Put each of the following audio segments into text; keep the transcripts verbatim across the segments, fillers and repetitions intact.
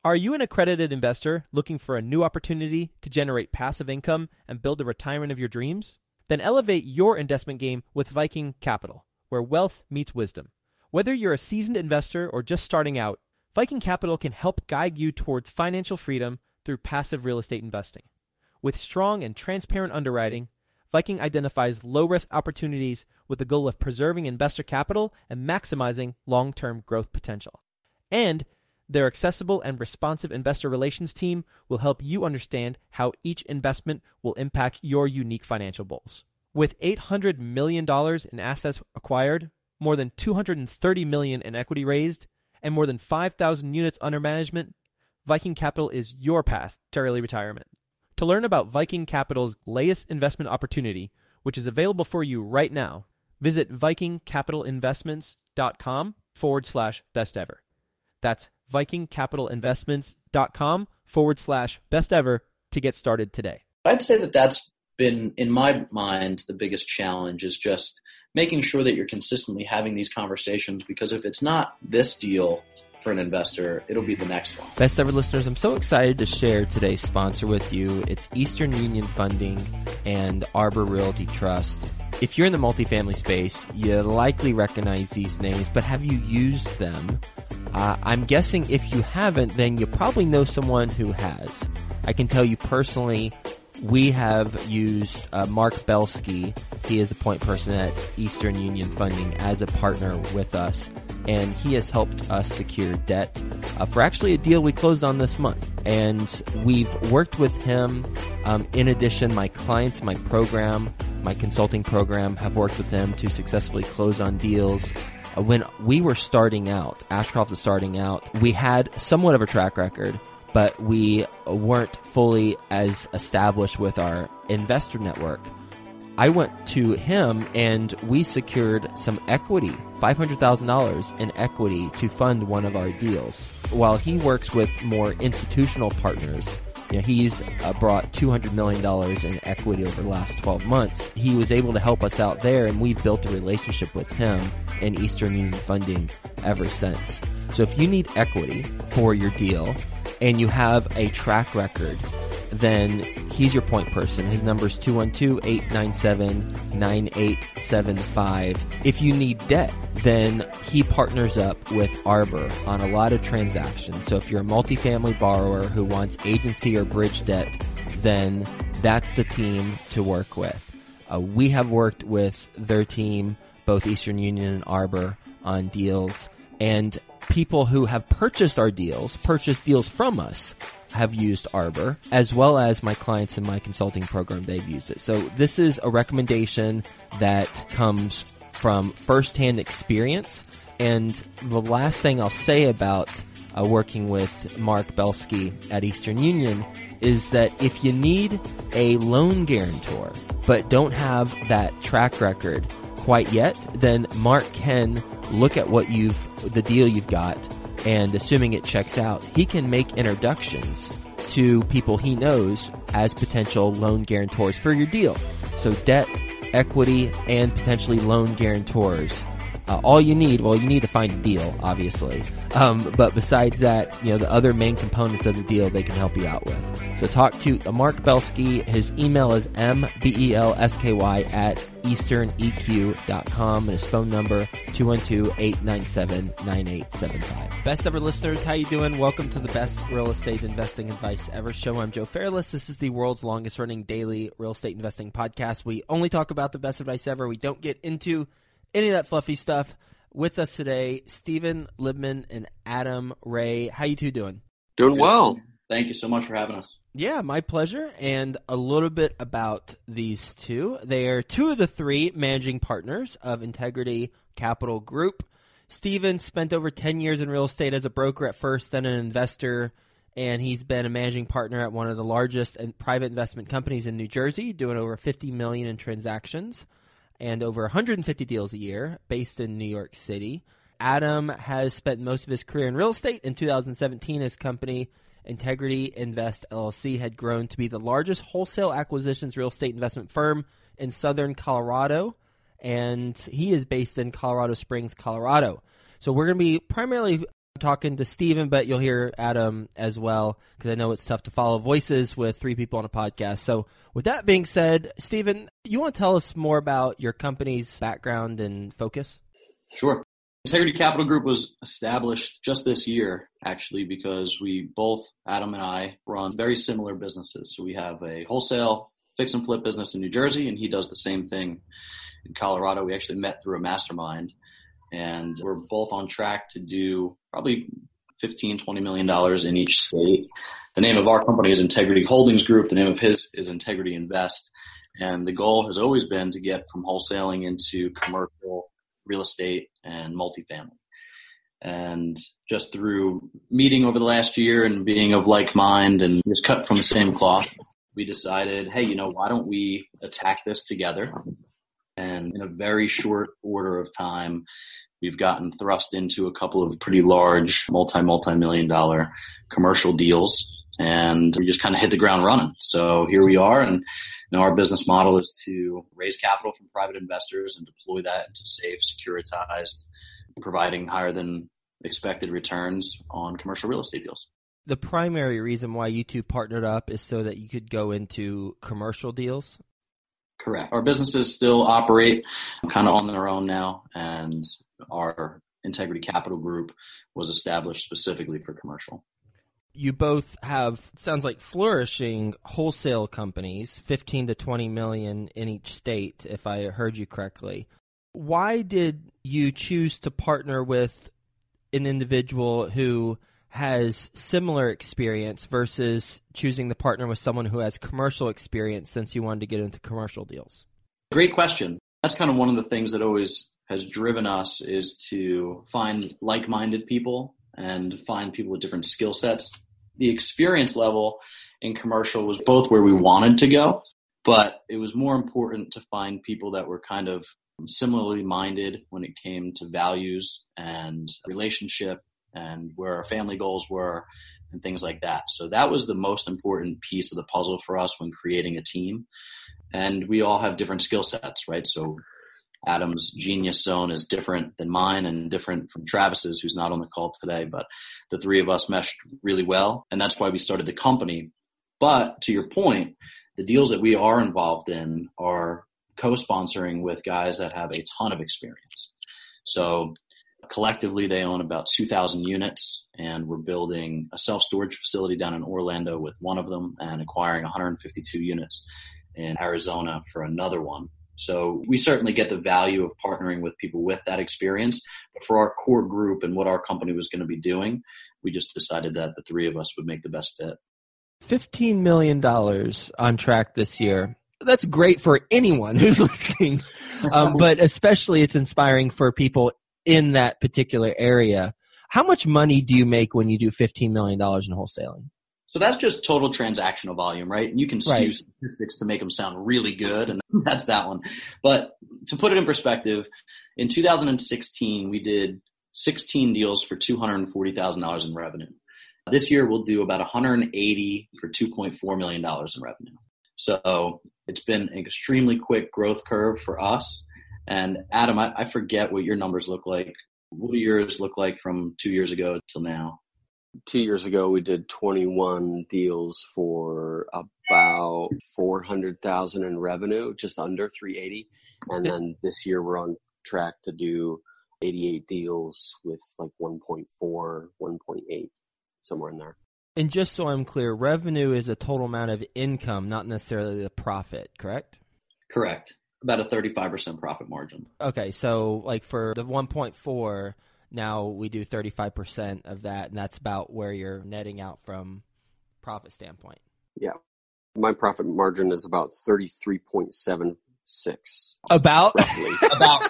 Are you an accredited investor looking for a new opportunity to generate passive income and build the retirement of your dreams? Then elevate your investment game with Viking Capital, where wealth meets wisdom. Whether you're a seasoned investor or just starting out, Viking Capital can help guide you towards financial freedom through passive real estate investing. With strong and transparent underwriting, Viking identifies low-risk opportunities with the goal of preserving investor capital and maximizing long-term growth potential. And their accessible and responsive investor relations team will help you understand how each investment will impact your unique financial goals. With eight hundred million dollars in assets acquired, more than two hundred thirty million dollars in equity raised, and more than five thousand units under management, Viking Capital is your path to early retirement. To learn about Viking Capital's latest investment opportunity, which is available for you right now, visit vikingcapitalinvestments.com forward slash best ever. That's vikingcapitalinvestments.com forward slash best ever to get started today. I'd say that that's been, in my mind, the biggest challenge is just making sure that you're consistently having these conversations, because if it's not this deal for an investor, it'll be the next one. Best ever listeners, I'm so excited to share today's sponsor with you. It's Eastern Union Funding and Arbor Realty Trust. If you're in the multifamily space, you likely recognize these names, but have you used them? Uh, I'm guessing if you haven't, then you probably know someone who has. I can tell you personally, we have used uh, Mark Belsky. He is the point person at Eastern Union Funding as a partner with us, and he has helped us secure debt uh, for actually a deal we closed on this month. And we've worked with him. Um, in addition, my clients, my program, my consulting program have worked with him to successfully close on deals. Uh, when we were starting out, Ashcroft was starting out, we had somewhat of a track record, but we weren't fully as established with our investor network. I went to him and we secured some equity, five hundred thousand dollars in equity to fund one of our deals. While he works with more institutional partners, you know, he's uh, brought two hundred million dollars in equity over the last twelve months. He was able to help us out there, and we've built a relationship with him and Eastern Union Funding ever since. So if you need equity for your deal and you have a track record, then he's your point person. His number is two one two, eight nine seven, nine eight seven five. If you need debt, then he partners up with Arbor on a lot of transactions. So if you're a multifamily borrower who wants agency or bridge debt, then that's the team to work with. Uh, we have worked with their team, both Eastern Union and Arbor, on deals, and people who have purchased our deals, purchased deals from us, have used Arbor, as well as my clients in my consulting program, they've used it. So this is a recommendation that comes from firsthand experience. And the last thing I'll say about uh, working with Mark Belsky at Eastern Union is that if you need a loan guarantor, but don't have that track record quite yet, then Mark can look at what you've, the deal you've got, and assuming it checks out, he can make introductions to people he knows as potential loan guarantors for your deal. So debt, equity, and potentially loan guarantors. Uh, all you need, well, you need to find a deal, obviously. Um, but besides that, you know, the other main components of the deal they can help you out with. So talk to uh, Mark Belsky. His email is m b e l s k y at eastern e q dot com, and his phone number two one two, eight nine seven, nine eight seven five. Best ever listeners, how you doing? Welcome to the Best Real Estate Investing Advice Ever show. I'm Joe Fairless. This is the world's longest running daily real estate investing podcast. We only talk about the best advice ever. We don't get into any of that fluffy stuff. With us today, Stephen Libman and Adam Ray. How you two doing? Doing well. Thank you so much for having us. Yeah, my pleasure. And a little bit about these two. They are two of the three managing partners of Integrity Capital Group. Stephen spent over ten years in real estate as a broker at first, then an investor, and he's been a managing partner at one of the largest and private investment companies in New Jersey, doing over fifty million dollars in transactions and over one hundred fifty deals a year, based in New York City. Adam has spent most of his career in real estate. In two thousand seventeen, his company, Integrity Invest L L C, had grown to be the largest wholesale acquisitions real estate investment firm in southern Colorado, and he is based in Colorado Springs, Colorado. So we're going to be primarily talking to Steven, but you'll hear Adam as well, because I know it's tough to follow voices with three people on a podcast. So with that being said, Steven, you want to tell us more about your company's background and focus? Sure. Integrity Capital Group was established just this year, actually, because we both, Adam and I, run very similar businesses. So we have a wholesale fix and flip business in New Jersey, and he does the same thing in Colorado. We actually met through a mastermind. And we're both on track to do probably fifteen, twenty million dollars in each state. The name of our company is Integrity Holdings Group. The name of his is Integrity Invest. And the goal has always been to get from wholesaling into commercial real estate and multifamily. And just through meeting over the last year and being of like mind and just cut from the same cloth, we decided, hey, you know, why don't we attack this together? And in a very short order of time, we've gotten thrust into a couple of pretty large multi, multi-million dollar commercial deals, and we just kind of hit the ground running. So here we are, and you know, our business model is to raise capital from private investors and deploy that into safe, securitized, providing higher than expected returns on commercial real estate deals. The primary reason why you two partnered up is so that you could go into commercial deals? Correct. Our businesses still operate kind of on their own now, and our Integrity Capital Group was established specifically for commercial. You both have, it sounds like, flourishing wholesale companies, fifteen to twenty million in each state, if I heard you correctly. Why did you choose to partner with an individual who has similar experience versus choosing to partner with someone who has commercial experience, since you wanted to get into commercial deals? Great question. That's kind of one of the things that always has driven us, is to find like-minded people and find people with different skill sets. The experience level in commercial was both where we wanted to go, but it was more important to find people that were kind of similarly minded when it came to values and relationship and where our family goals were and things like that. So that was the most important piece of the puzzle for us when creating a team. And we all have different skill sets, right? So Adam's genius zone is different than mine and different from Travis's, who's not on the call today, but the three of us meshed really well. And that's why we started the company. But to your point, the deals that we are involved in are co-sponsoring with guys that have a ton of experience. So collectively, they own about two thousand units, and we're building a self-storage facility down in Orlando with one of them and acquiring one hundred fifty-two units in Arizona for another one. So we certainly get the value of partnering with people with that experience. But for our core group and what our company was going to be doing, we just decided that the three of us would make the best fit. fifteen million dollars on track this year. That's great for anyone who's listening, um, but especially it's inspiring for people in that particular area. How much money do you make when you do fifteen million dollars in wholesaling? So that's just total transactional volume, right? And you can right. use statistics to make them sound really good, and that's that one. But to put it in perspective, in two thousand sixteen, we did sixteen deals for two hundred forty thousand dollars in revenue. This year, we'll do about one hundred eighty for two point four million dollars in revenue. So it's been an extremely quick growth curve for us. And Adam, I, I forget what your numbers look like. What do yours look like from two years ago till now? Two years ago, we did twenty-one deals for about four hundred thousand in revenue, just under three eighty. And then this year, we're on track to do eighty-eight deals with like one point four, one point eight, somewhere in there. And just so I'm clear, revenue is a total amount of income, not necessarily the profit, correct? Correct. About a thirty-five percent profit margin. Okay, so like for the one point four, now we do thirty-five percent of that, and that's about where you're netting out from profit standpoint. Yeah. My profit margin is about thirty-three point seven six. About? Roughly.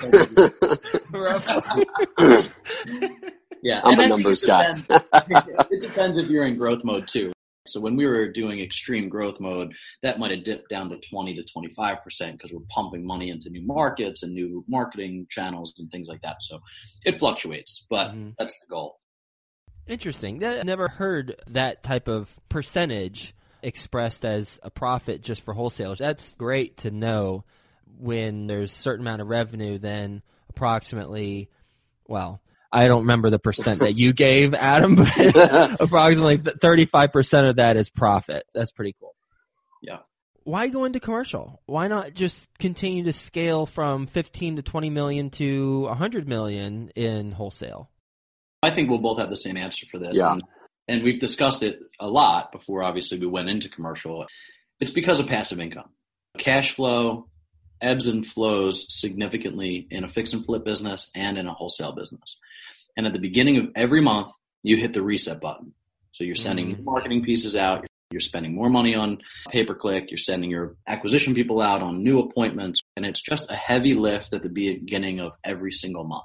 About. Yeah, I'm a numbers it guy. It depends if you're in growth mode too. So when we were doing extreme growth mode, that might have dipped down to twenty to twenty-five percent because we're pumping money into new markets and new marketing channels and things like that. So it fluctuates, but mm-hmm. that's the goal. Interesting. I never heard that type of percentage expressed as a profit just for wholesalers. That's great to know. When there's a certain amount of revenue, then approximately, well, I don't remember the percent that you gave, Adam, but approximately thirty-five percent of that is profit. That's pretty cool. Yeah. Why go into commercial? Why not just continue to scale from fifteen to twenty million to one hundred million in wholesale? I think we'll both have the same answer for this. Yeah. And, and we've discussed it a lot before, obviously, we went into commercial. It's because of passive income. Cash flow ebbs and flows significantly in a fix and flip business and in a wholesale business. And at the beginning of every month, you hit the reset button. So you're sending Mm. marketing pieces out. You're spending more money on pay-per-click. You're sending your acquisition people out on new appointments. And it's just a heavy lift at the beginning of every single month.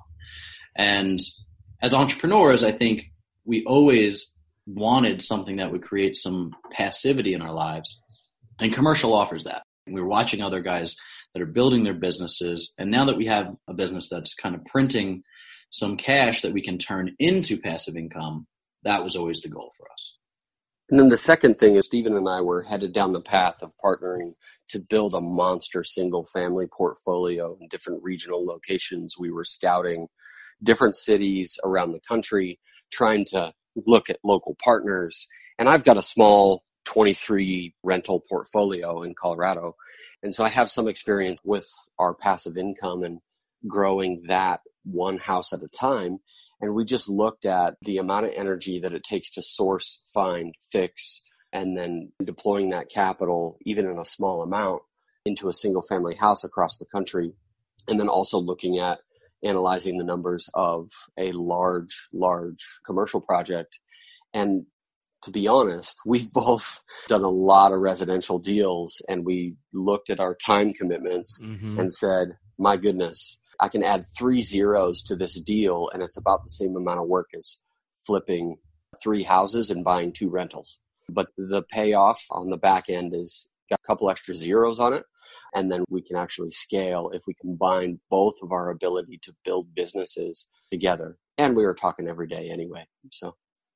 And as entrepreneurs, I think we always wanted something that would create some passivity in our lives. And commercial offers that. We were watching other guys that are building their businesses. And now that we have a business that's kind of printing some cash that we can turn into passive income, that was always the goal for us. And then the second thing is Stephen and I were headed down the path of partnering to build a monster single family portfolio in different regional locations. We were scouting different cities around the country, trying to look at local partners. And I've got a small twenty-three rental portfolio in Colorado. And so I have some experience with our passive income and growing that one house at a time. And we just looked at the amount of energy that it takes to source, find, fix, and then deploying that capital, even in a small amount, into a single family house across the country. And then also looking at analyzing the numbers of a large, large commercial project. And to be honest, we've both done a lot of residential deals, and we looked at our time commitments Mm-hmm. and said, my goodness, I can add three zeros to this deal, and it's about the same amount of work as flipping three houses and buying two rentals. But the payoff on the back end is got a couple extra zeros on it, and then we can actually scale if we combine both of our ability to build businesses together. And we were talking every day anyway. So,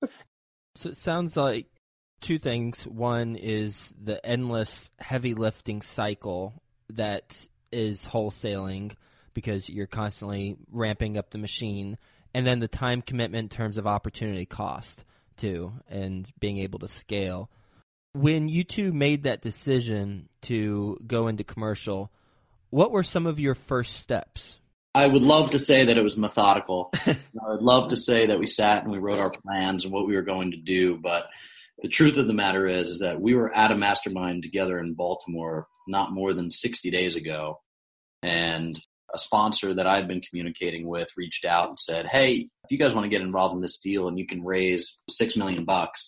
So it sounds like two things. One is the endless heavy lifting cycle that is wholesaling, because you're constantly ramping up the machine, and then the time commitment in terms of opportunity cost too, and being able to scale. When you two made that decision to go into commercial, what were some of your first steps? I would love to say that it was methodical. I would love to say that we sat and we wrote our plans and what we were going to do. But the truth of the matter is, is that we were at a mastermind together in Baltimore not more than sixty days ago. And a sponsor that I'd been communicating with reached out and said, hey, if you guys want to get involved in this deal and you can raise six million bucks,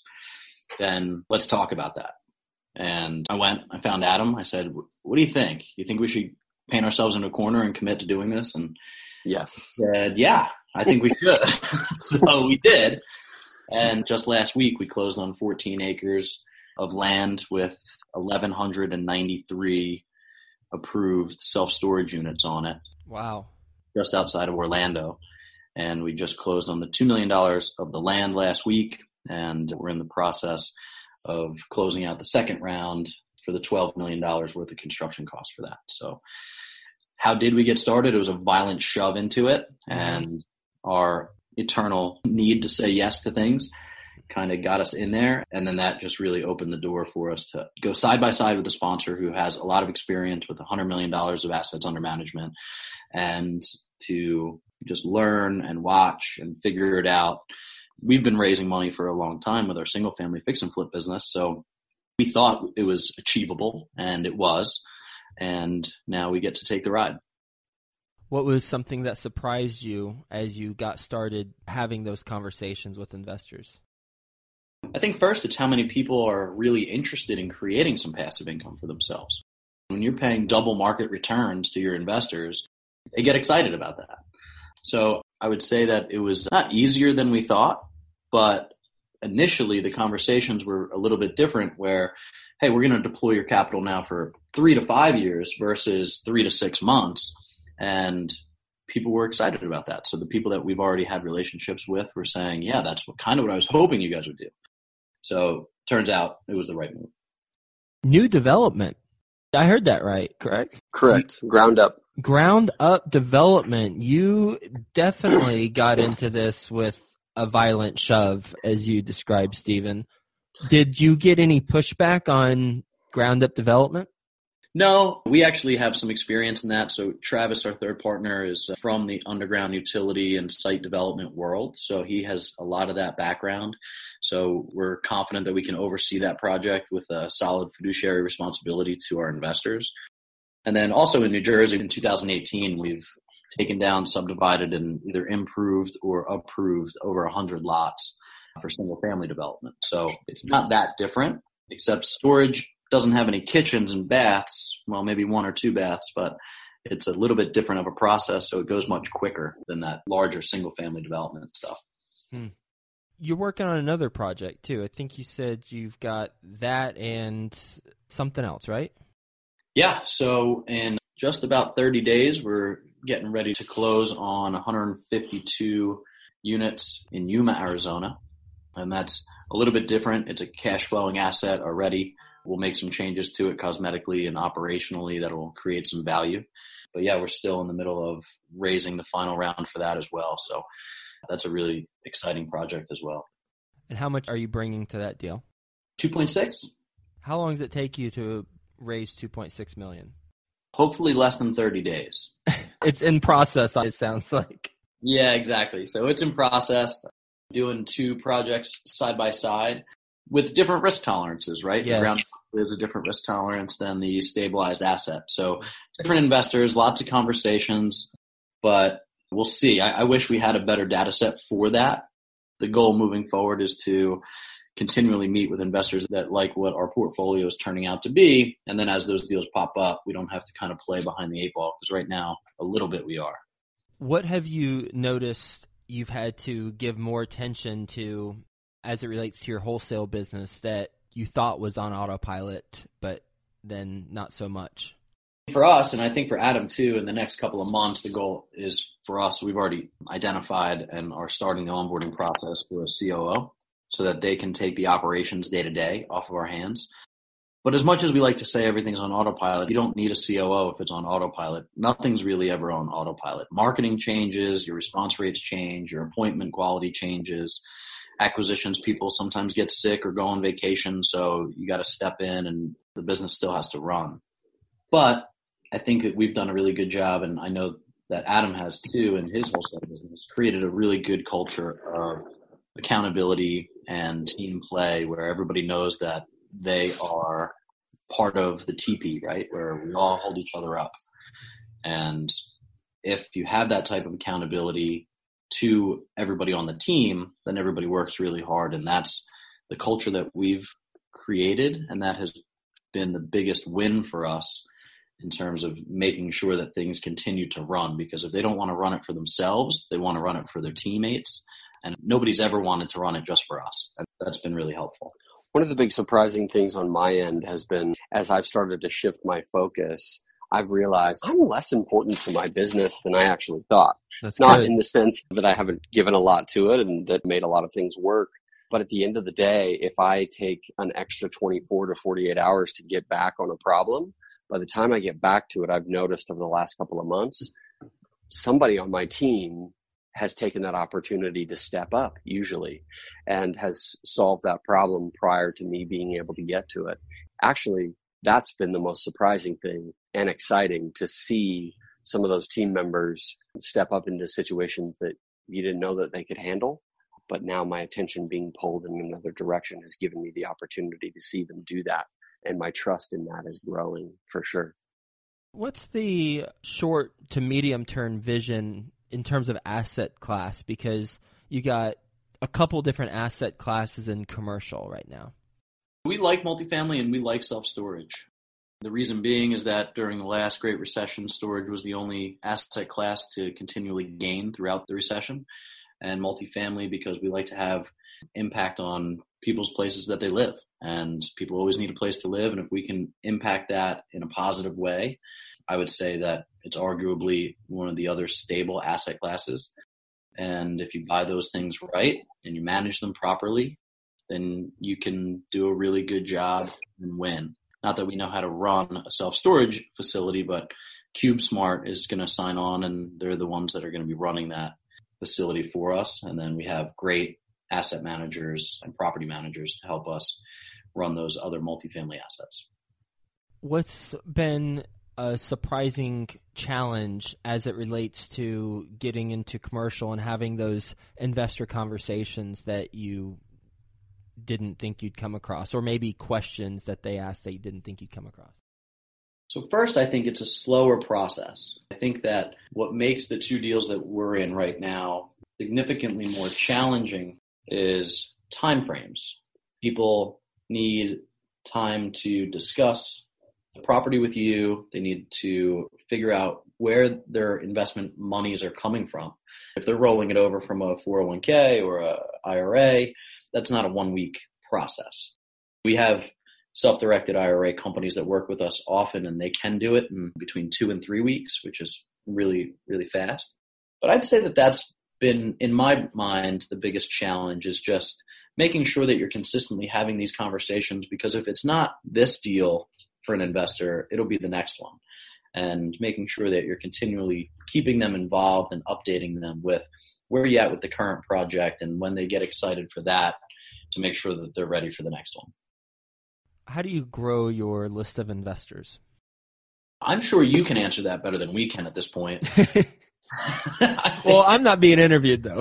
then let's talk about that. And I went, I found Adam. I said, what do you think? You think we should paint ourselves in a corner and commit to doing this? And yes. he said, yeah, I think we should. So we did. And just last week, we closed on fourteen acres of land with eleven ninety-three approved self-storage units on it. Wow. Just outside of Orlando. And we just closed on the two million dollars of the land last week. And we're in the process of closing out the second round for the twelve million dollars worth of construction costs for that. So how did we get started? It was a violent shove into it. And our eternal need to say yes to things kind of got us in there. And then that just really opened the door for us to go side by side with a sponsor who has a lot of experience with one hundred million dollars of assets under management, and to just learn and watch and figure it out. We've been raising money for a long time with our single family fix and flip business. So we thought it was achievable, and it was. And now we get to take the ride. What was something that surprised you as you got started having those conversations with investors? I think first it's how many people are really interested in creating some passive income for themselves. When you're paying double market returns to your investors, they get excited about that. So I would say that it was not easier than we thought, but initially the conversations were a little bit different where, hey, we're going to deploy your capital now for three to five years versus three to six months. And people were excited about that. So the people that we've already had relationships with were saying, yeah, that's what, kind of what I was hoping you guys would do. So turns out it was the right move. New development. I heard that right, correct? Correct. Ground up. Ground up development. You definitely got into this with a violent shove, as you described, Stephen. Did you get any pushback on ground up development? No, we actually have some experience in that. So Travis, our third partner, is from the underground utility and site development world. So he has a lot of that background. So we're confident that we can oversee that project with a solid fiduciary responsibility to our investors. And then also in New Jersey in two thousand eighteen, we've taken down, subdivided, and either improved or approved over one hundred lots for single family development. So it's not that different, except storage doesn't have any kitchens and baths. Well, maybe one or two baths, but it's a little bit different of a process. So it goes much quicker than that larger single family development stuff. Hmm. You're working on another project too. I think you said you've got that and something else, right? Yeah. So in just about thirty days, we're getting ready to close on one hundred fifty-two units in Yuma, Arizona. And that's a little bit different. It's a cash flowing asset already. We'll make some changes to it cosmetically and operationally that will create some value. But yeah, we're still in the middle of raising the final round for that as well. So that's a really exciting project as well. And how much are you bringing to that deal? two point six. How long does it take you to raise two point six million? Hopefully less than thirty days. It's in process, it sounds like. Yeah, exactly. So it's in process, doing two projects side by side with different risk tolerances, right? Yes. The ground is a different risk tolerance than the stabilized asset. So different investors, lots of conversations, but we'll see. I, I wish we had a better data set for that. The goal moving forward is to continually meet with investors that like what our portfolio is turning out to be. And then as those deals pop up, we don't have to kind of play behind the eight ball, because right now, a little bit we are. What have you noticed you've had to give more attention to as it relates to your wholesale business that you thought was on autopilot, but then not so much? For us, and I think for Adam too, in the next couple of months, the goal is for us, we've already identified and are starting the onboarding process for a C O O so that they can take the operations day to day off of our hands. But as much as we like to say everything's on autopilot, you don't need a C O O if it's on autopilot. Nothing's really ever on autopilot. Marketing changes, your response rates change, your appointment quality changes. Acquisitions, people sometimes get sick or go on vacation, so you got to step in and the business still has to run. But I think that we've done a really good job, and I know that Adam has too in his wholesale business, created a really good culture of accountability and team play where everybody knows that they are part of the teepee, right, where we all hold each other up. And if you have that type of accountability to everybody on the team, then everybody works really hard. And that's the culture that we've created, and that has been the biggest win for us in terms of making sure that things continue to run. Because if they don't want to run it for themselves, they want to run it for their teammates. And nobody's ever wanted to run it just for us. And that's been really helpful. One of the big surprising things on my end has been, as I've started to shift my focus, I've realized I'm less important to my business than I actually thought. That's Not good. in the sense that I haven't given a lot to it and that made a lot of things work. But at the end of the day, if I take an extra twenty-four to forty-eight hours to get back on a problem, by the time I get back to it, I've noticed over the last couple of months, somebody on my team has taken that opportunity to step up usually and has solved that problem prior to me being able to get to it. Actually, that's been the most surprising thing and exciting to see some of those team members step up into situations that you didn't know that they could handle. But now my attention being pulled in another direction has given me the opportunity to see them do that. And my trust in that is growing for sure. What's the short to medium term vision in terms of asset class? Because you got a couple different asset classes in commercial right now. We like multifamily and we like self-storage. The reason being is that during the last Great Recession, storage was the only asset class to continually gain throughout the recession. And multifamily, because we like to have impact on people's places that they live. And people always need a place to live. And if we can impact that in a positive way, I would say that it's arguably one of the other stable asset classes. And if you buy those things right and you manage them properly, then you can do a really good job and win. Not that we know how to run a self-storage facility, but CubeSmart is going to sign on, and they're the ones that are going to be running that facility for us. And then we have great asset managers and property managers to help us run those other multifamily assets. What's been a surprising challenge as it relates to getting into commercial and having those investor conversations that you didn't think you'd come across, or maybe questions that they asked that you didn't think you'd come across? So first, I think it's a slower process. I think that what makes the two deals that we're in right now significantly more challenging is timeframes. People need time to discuss the property with you. They need to figure out where their investment monies are coming from. If they're rolling it over from a four oh one k or a I R A, that's not a one-week process. We have self-directed I R A companies that work with us often, and they can do it in between two and three weeks, which is really, really fast. But I'd say that that's been, in my mind, the biggest challenge is just making sure that you're consistently having these conversations, because if it's not this deal for an investor, it'll be the next one. And making sure that you're continually keeping them involved and updating them with where you're at with the current project, and when they get excited for that, to make sure that they're ready for the next one. How do you grow your list of investors? I'm sure you can answer that better than we can at this point. Well, I'm not being interviewed, though.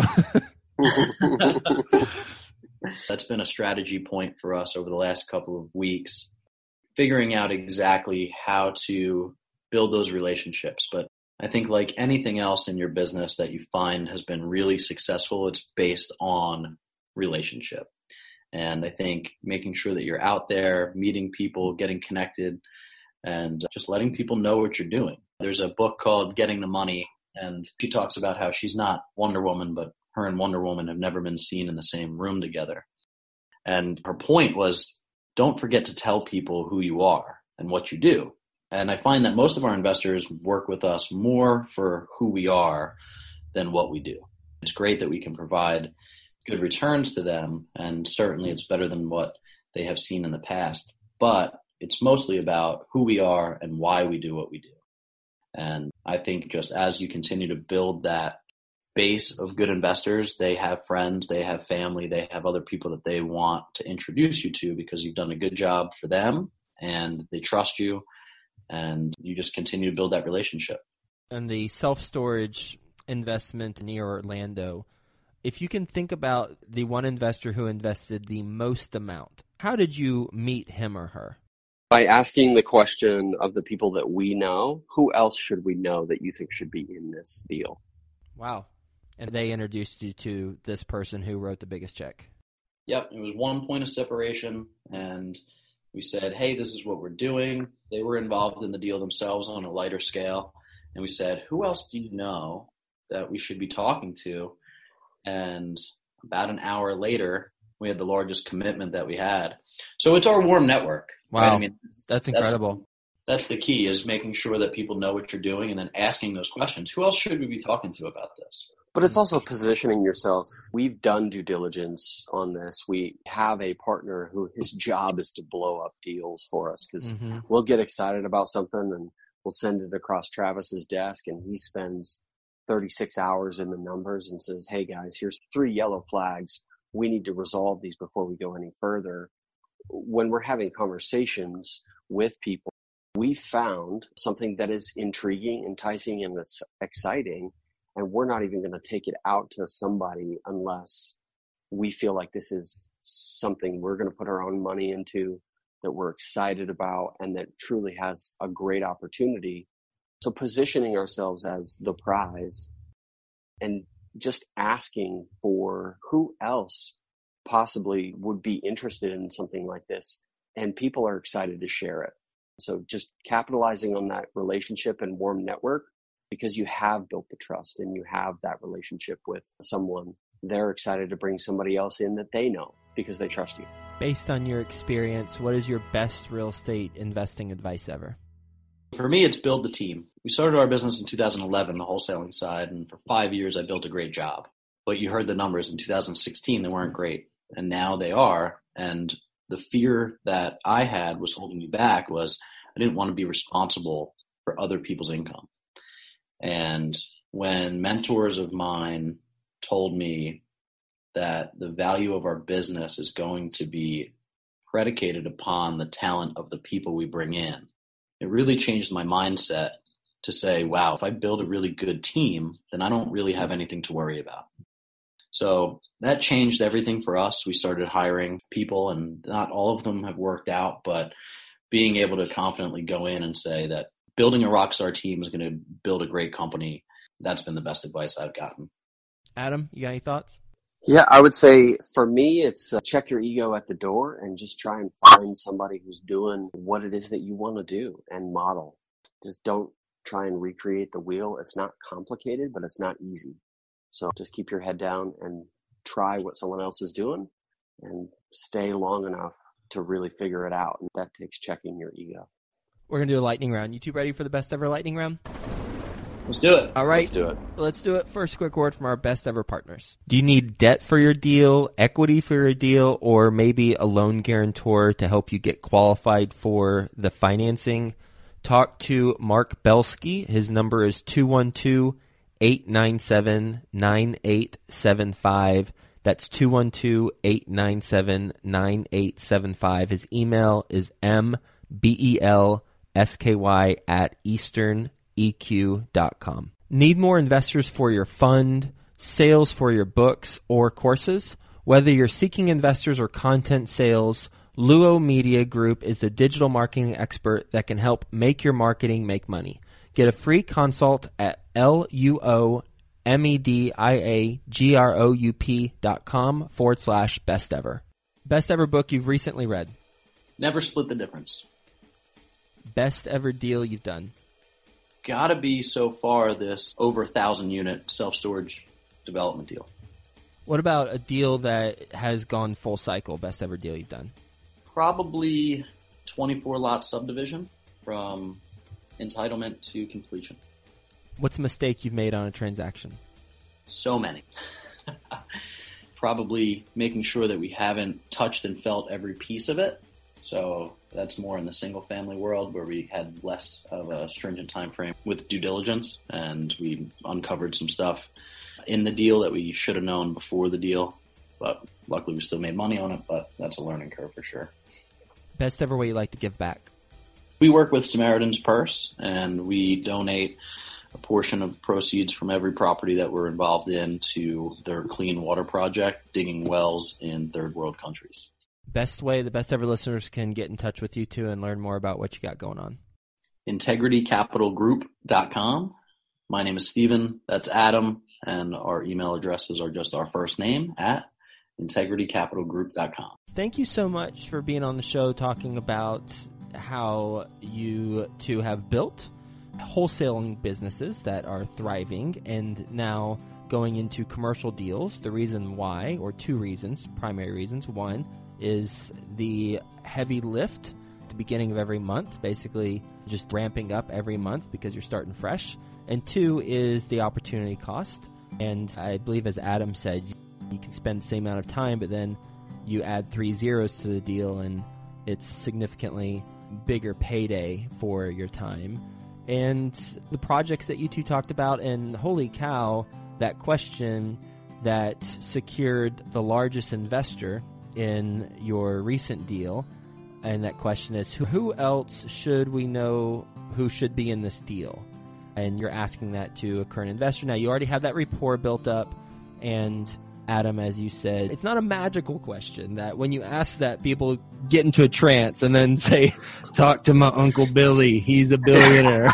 That's been a strategy point for us over the last couple of weeks, figuring out exactly how to build those relationships. But I think like anything else in your business that you find has been really successful, it's based on relationship. And I think making sure that you're out there, meeting people, getting connected, and just letting people know what you're doing. There's a book called Getting the Money, and she talks about how she's not Wonder Woman, but her and Wonder Woman have never been seen in the same room together. And her point was, don't forget to tell people who you are and what you do. And I find that most of our investors work with us more for who we are than what we do. It's great that we can provide good returns to them, and certainly it's better than what they have seen in the past. But it's mostly about who we are and why we do what we do. And I think just as you continue to build that base of good investors, they have friends, they have family, they have other people that they want to introduce you to because you've done a good job for them and they trust you, and you just continue to build that relationship. And the self-storage investment near Orlando, if you can think about the one investor who invested the most amount, how did you meet him or her? By asking the question of the people that we know, who else should we know that you think should be in this deal? Wow. And they introduced you to this person who wrote the biggest check. Yep. It was one point of separation, and we said, hey, this is what we're doing. They were involved in the deal themselves on a lighter scale. And we said, who else do you know that we should be talking to? And about an hour later, we had the largest commitment that we had. So it's our warm network. Wow. Right? I mean, that's incredible. That's, that's the key, is making sure that people know what you're doing and then asking those questions. Who else should we be talking to about this? But it's also positioning yourself. We've done due diligence on this. We have a partner who his job is to blow up deals for us, because mm-hmm. we'll get excited about something and we'll send it across Travis's desk, and he spends thirty-six hours in the numbers and says, hey guys, here's three yellow flags. We need to resolve these before we go any further. When we're having conversations with people, we found something that is intriguing, enticing, and that's exciting. And we're not even going to take it out to somebody unless we feel like this is something we're going to put our own money into, that we're excited about, and that truly has a great opportunity. So positioning ourselves as the prize and just asking for who else possibly would be interested in something like this, and people are excited to share it. So just capitalizing on that relationship and warm network, because you have built the trust and you have that relationship with someone. They're excited to bring somebody else in that they know because they trust you. Based on your experience, what is your best real estate investing advice ever? For me, it's build the team. We started our business in two thousand eleven, the wholesaling side, and for five years I built a great job. But you heard the numbers in two thousand sixteen, they weren't great. And now they are. And the fear that I had was holding me back was I didn't want to be responsible for other people's income. And when mentors of mine told me that the value of our business is going to be predicated upon the talent of the people we bring in, it really changed my mindset to say, wow, if I build a really good team, then I don't really have anything to worry about. So that changed everything for us. We started hiring people, and not all of them have worked out, but being able to confidently go in and say that building a rockstar team is going to build a great company, that's been the best advice I've gotten. Adam, you got any thoughts? Yeah, I would say for me, it's uh, check your ego at the door and just try and find somebody who's doing what it is that you want to do and model. Just don't try and recreate the wheel. It's not complicated, but it's not easy. So just keep your head down and try what someone else is doing and stay long enough to really figure it out. And that takes checking your ego. We're going to do a lightning round. You two ready for the best ever lightning round? Let's do it. All right. Let's do it. Let's do it. First, quick word from our best ever partners. Do you need debt for your deal, equity for your deal, or maybe a loan guarantor to help you get qualified for the financing? Talk to Mark Belsky. His number is two one two, eight nine seven, nine eight seven five. That's two one two, eight nine seven, nine eight seven five. His email is m b e l s k y at eastern e q dot com. Need more investors for your fund, sales for your books or courses? Whether you're seeking investors or content sales, Luo Media Group is a digital marketing expert that can help make your marketing make money. Get a free consult at L-U-O M-E-D-I-A-G-R-O-U-P dot com forward slash best ever. Best ever book you've recently read. Never Split the Difference. Best ever deal you've done. Gotta be so far this over a thousand unit self-storage development deal. What about a deal that has gone full cycle? Best ever deal you've done. Probably twenty-four lot subdivision from entitlement to completion. What's a mistake you've made on a transaction? So many. Probably making sure that we haven't touched and felt every piece of it. So that's more in the single family world where we had less of a stringent time frame with due diligence, and we uncovered some stuff in the deal that we should have known before the deal. But luckily we still made money on it, but that's a learning curve for sure. Best ever way you like to give back. We work with Samaritan's Purse, and we donate a portion of the proceeds from every property that we're involved in to their clean water project, digging wells in third world countries. Best way the best ever listeners can get in touch with you too and learn more about what you got going on. integrity capital group dot com. My name is Steven. That's Adam. And our email addresses are just our first name at integrity capital group dot com. Thank you so much for being on the show talking about how you two have built wholesaling businesses that are thriving and now going into commercial deals. The reason why, or two reasons, primary reasons. One is the heavy lift at the beginning of every month, basically just ramping up every month because you're starting fresh. And two is the opportunity cost. And I believe, as Adam said, you can spend the same amount of time, but then you add three zeros to the deal and it's significantly bigger payday for your time. And the projects that you two talked about, and holy cow, that question that secured the largest investor in your recent deal, and that question is, who else should we know who should be in this deal? And you're asking that to a current investor. Now, you already have that rapport built up, and Adam, as you said, it's not a magical question that when you ask that, people get into a trance and then say, talk to my Uncle Billy. He's a billionaire.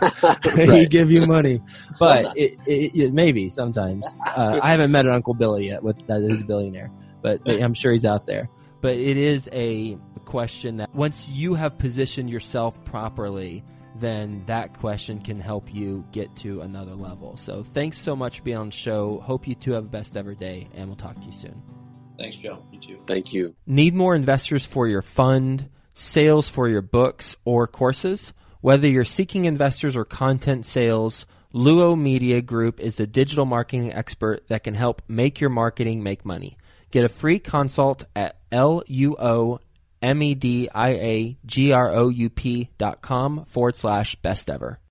He give you money. But it, it, it maybe sometimes. Uh, I haven't met an Uncle Billy yet with that who's a billionaire, but, but I'm sure he's out there. But it is a question that once you have positioned yourself properly, then that question can help you get to another level. So thanks so much for being on the show. Hope you two have the best ever day, and we'll talk to you soon. Thanks, Joe. You too. Thank you. Need more investors for your fund, sales for your books or courses? Whether you're seeking investors or content sales, Luo Media Group is a digital marketing expert that can help make your marketing make money. Get a free consult at L U O M E D I A G R O U P dot com forward slash best ever.